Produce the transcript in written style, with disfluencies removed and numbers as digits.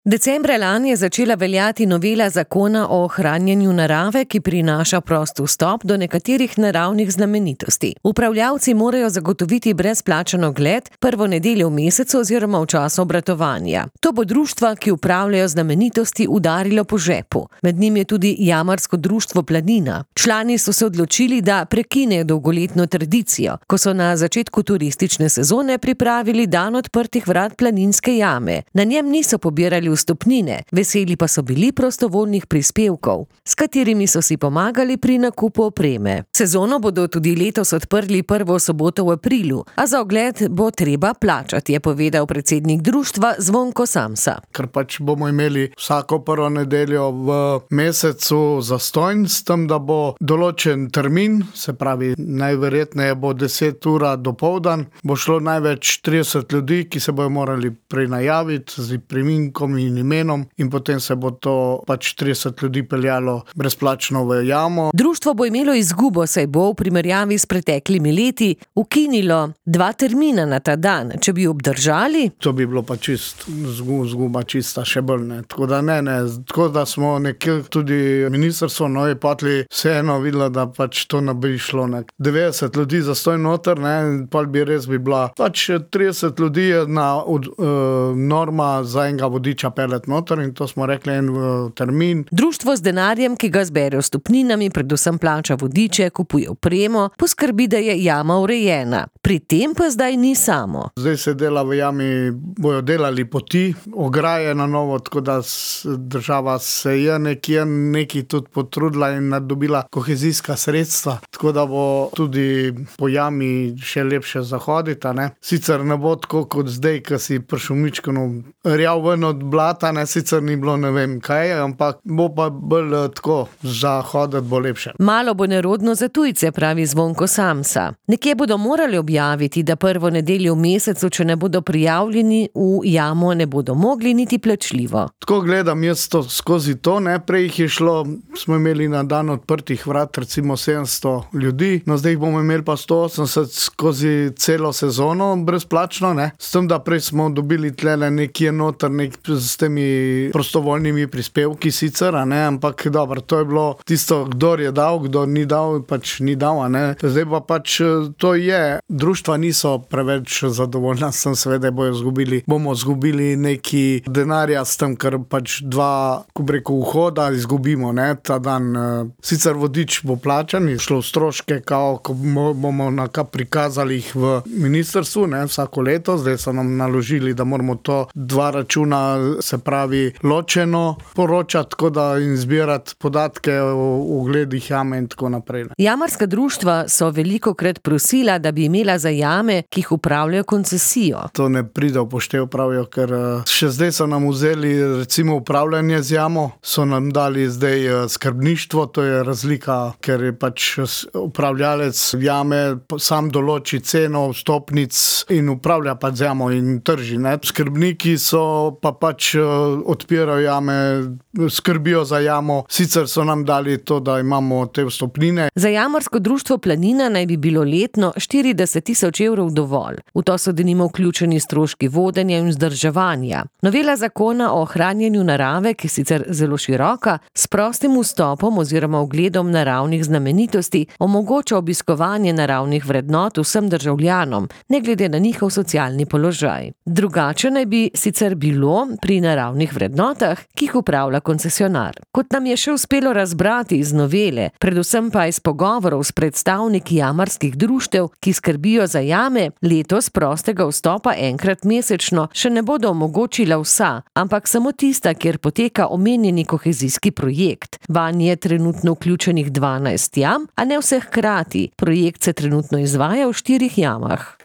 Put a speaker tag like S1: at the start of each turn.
S1: Decembra lani je začela veljati novela zakona o ohranjanju narave, ki prinaša prost vstop do nekaterih naravnih znamenitosti. Upravljavci morajo zagotoviti brezplačen ogled prvo nedeljo v mesecu oziroma v času obratovanja. To bo društva, ki upravljajo znamenitosti, udarilo po žepu. Med njim je tudi Jamarsko društvo Planina. Člani so se odločili, da prekinejo dolgoletno tradicijo, ko so na začetku turistične sezone pripravili dan odprtih vrat Planinske jame. Na njem niso pobirali vstopnine, veseli pa so bili prostovoljnih prispevkov, s katerimi so si pomagali pri nakupu opreme. Sezono bodo tudi letos odprli prvo soboto v aprilu, a za ogled bo treba plačati, je povedal predsednik društva Zvonko Samsa.
S2: Ker bomo imeli vsako prvo nedeljo v mesecu zastonj, s tem, da bo določen termin, se pravi najverjetneje bo 10 ura dopoldan, bo šlo največ 30 ljudi, ki se bojo morali prenajaviti z priminkom in imenom in potem se bo to 30 ljudi peljalo brezplačno v jamo.
S1: Društvo bo imelo izgubo, saj bo v primerjavi s preteklimi leti ukinilo 2 termina na ta dan. Če bi obdržali,
S2: to bi bilo izguba čista še bolj, ne. Tako da smo nekje tudi ministrstvo je potli vseeno videlo, da to ne bi šlo, ne. 90 ljudi zastoj noter, ne, pol bi res bila 30 ljudi je norma za enega vodiča pelet noter in to smo rekli en termin.
S1: Društvo z denarjem, ki ga zbere vstopninami, predvsem plača vodiče, kupuje opremo, poskrbi, da je jama urejena. Pri tem pa zdaj ni samo.
S2: Zdaj se dela v jami, bojo delali poti, ograje na novo, tako da država se je nekaj tudi potrudila in nadobila kohezijska sredstva, tako da bo tudi po jami še lepše zahoditi, ne. Sicer ne bo tako kot zdaj, ko si pršumičkano rjav ven od blata, ne, sicer ni bilo ne vem kaj, ampak bo pa bolj tako, za hoditi bo lepše.
S1: Malo bo nerodno za tujce, pravi Zvonko Samsa. Nekje bodo morali objaviti, da prvo nedeljo v mesecu, če ne bodo prijavljeni v jamo, ne bodo mogli niti plačljivo.
S2: Tako gledam jaz to skozi to, ne, prej jih je šlo, smo imeli na dan odprtih vrat recimo 700 ljudi, no zdaj bomo imeli pa 180 skozi celo sezono brezplačno, ne, s tem, da prej smo dobili tlele nekje noter, s temi prostovoljnimi prispevki sicer, a ne, ampak dobro, to je bilo tisto, kdor je dal, kdor ni dal, ni dal, a ne. Zdaj pa to je, društva niso preveč zadovoljna s tem, seveda bomo zgubili neki denarja s tem, ker 2, ko bi rekel, vhoda izgubimo, ne, ta dan. Sicer vodič bo plačan, je šlo v stroške, ko bomo prikazali jih v ministrstvu, ne, vsako leto, zdaj so nam naložili, da moramo to 2 računa, se pravi, ločeno poročati, tako da in zbirati podatke o ogledih jame in tako naprej.
S1: Jamarska društva so velikokrat prosila, da bi imela za jame, ki jih upravljajo, koncesijo.
S2: To ne pride v poštev, pravijo, ker še zdaj so nam vzeli recimo upravljanje z jamo, so nam dali zdaj skrbništvo, to je razlika, ker je upravljalec jame sam določi ceno vstopnic in upravlja z jamo in trži, ne. Skrbniki so pa odpirajo jame, skrbijo za jamo, sicer so nam dali to, da imamo te vstopnine.
S1: Za Jamarsko društvo Planina naj bi bilo letno 40 000 evrov dovolj. V to so denimo vključeni stroški vodenja in vzdrževanja. Novela zakona o ohranjanju narave, ki je sicer zelo široka, s prostim vstopom oziroma ogledom naravnih znamenitosti omogoča obiskovanje naravnih vrednot vsem državljanom, ne glede na njihov socialni položaj. Drugače naj bi sicer bilo pri naravnih vrednotah, ki jih upravlja koncesionar. Kot nam je še uspelo razbrati iz novele, predvsem pa iz pogovorov s predstavniki jamarskih društev, ki skrbijo za jame, letos prostega vstopa enkrat mesečno še ne bodo omogočila vsa, ampak samo tista, kjer poteka omenjeni kohezijski projekt. Vanj je trenutno vključenih 12 jam, a ne vseh hkrati. Projekt se trenutno izvaja v 4 jamah.